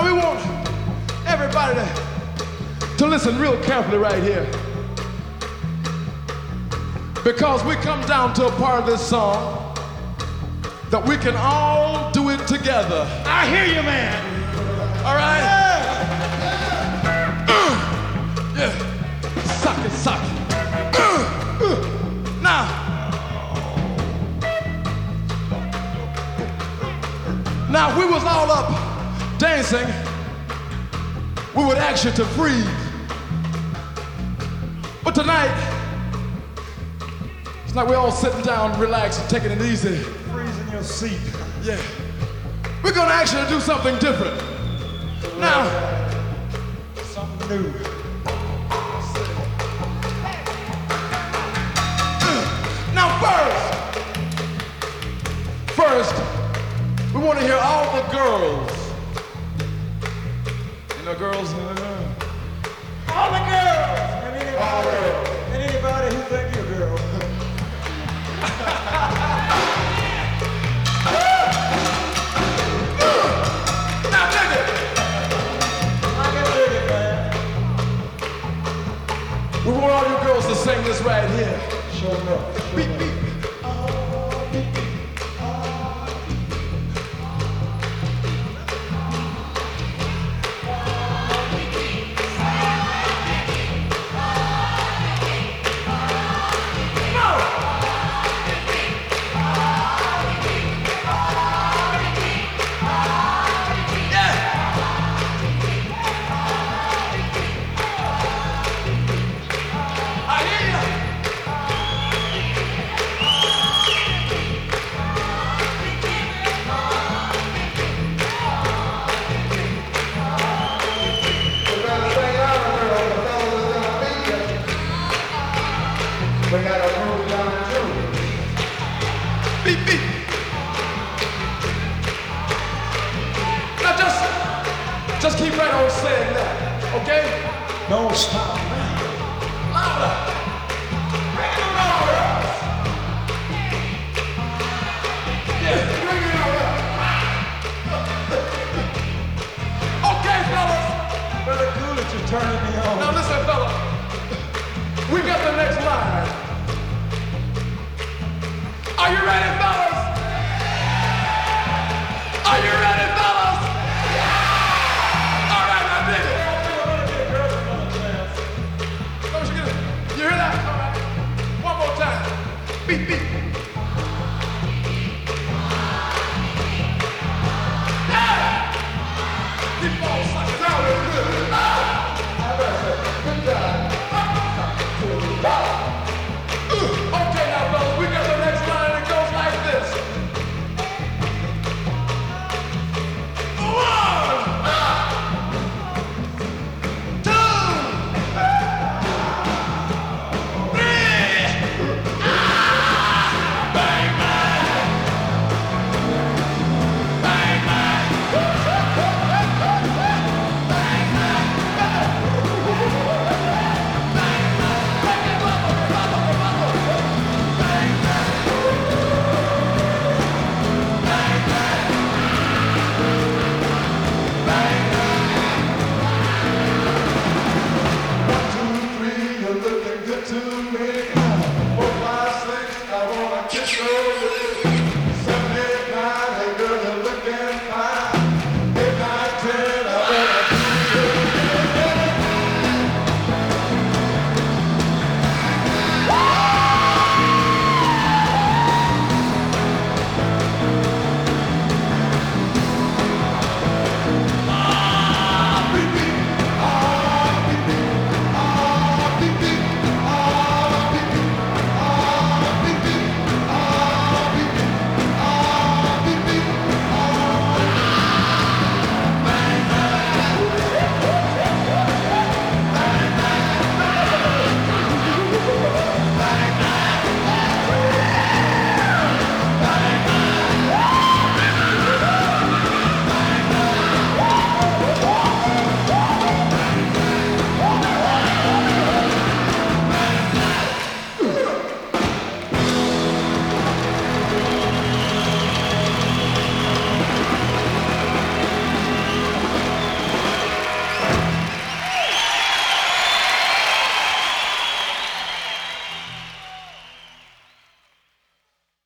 Now we want everybody to listen real carefully right here. Because we come down to a part of this song that we can all do it together. I hear you, man. All right? Yeah. Suck it, suck it. Now, if we was all up dancing, we would ask you to freeze. But tonight, it's like we're all sitting down, relaxing, taking it easy. Freeze in your seat. Yeah. We're gonna ask you to do something different. Now, something new. Now first, we want to hear all the girls. You know, girls. All the girls. And anybody who think you're a girl. Now dig it. I can dig it, man. We want all you girls to sing this right here. Show up. Beep, beep. We got a move down too. Beep, beep. Now just keep right on saying that, okay? Don't stop. Louder. Bring it louder. Yeah, bring it louder. Okay, fellas. Brother Coolidge is turning me on. Now listen.